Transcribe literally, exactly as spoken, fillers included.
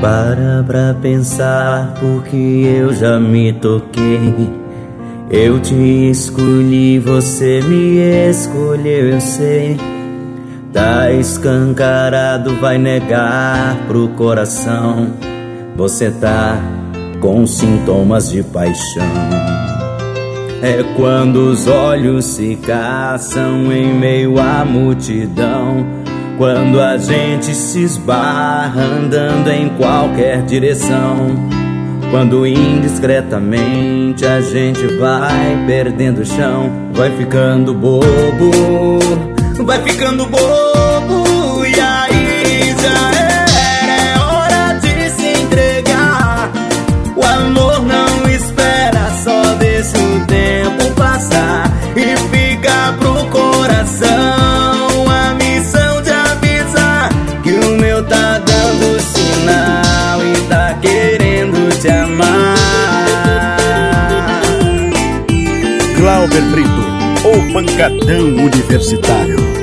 Para pra pensar, porque eu já me toquei. Eu te escolhi, você me escolheu, eu sei. Tá escancarado, vai negar pro coração. Você tá com sintomas de paixão. É quando os olhos se caçam em meio à multidão, quando a gente se esbarra andando em qualquer direção, quando indiscretamente a gente vai perdendo o chão. Vai ficando bobo, vai ficando bobo, e aí já era, é hora de se entregar. O amor não espera, só deixa o tempo passar e fica pro coração a missão de avisar que o meu tá dando sinal e tá querendo te amar. Glauber Brito, o pancadão universitário.